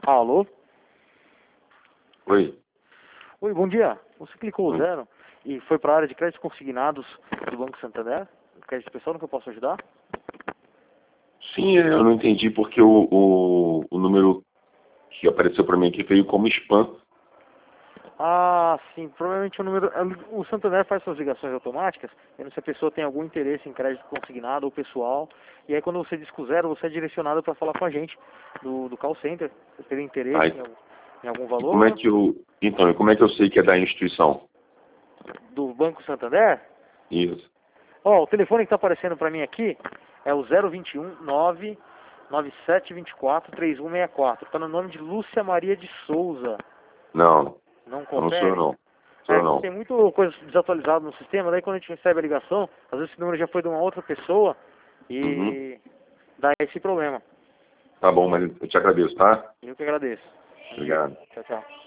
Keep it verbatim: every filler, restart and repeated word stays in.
Alô? Oi. Oi, bom dia. Você clicou o Oi. zero e foi para a área de créditos consignados do Banco Santander? Crédito pessoal, no que eu posso ajudar? Sim, eu não entendi porque o, o, o número que apareceu para mim aqui veio como spam. Ah, sim. Provavelmente o número... O Santander faz suas ligações automáticas, vendo se a pessoa tem algum interesse em crédito consignado ou pessoal. E aí quando você diz com o zero, você é direcionado para falar com a gente do, do call center. Você teve interesse Tá? em algum, em algum E como é valor que eu. Então, e como é que eu sei que é da instituição? do Banco Santander? Isso. Ó, o telefone que está aparecendo para mim aqui é o zero vinte e um, nove nove sete vinte e quatro, três um seis quatro. Está no nome de Lúcia Maria de Souza. Não, Não eu não sou eu confere? não. Sou É eu que não. tem muito coisa desatualizada no sistema, daí quando a gente recebe a ligação, às vezes esse número já foi de uma outra pessoa Uhum. e dá esse problema. Tá bom, mas eu te agradeço, tá? Eu que agradeço. Bom dia. Obrigado. Tchau, tchau.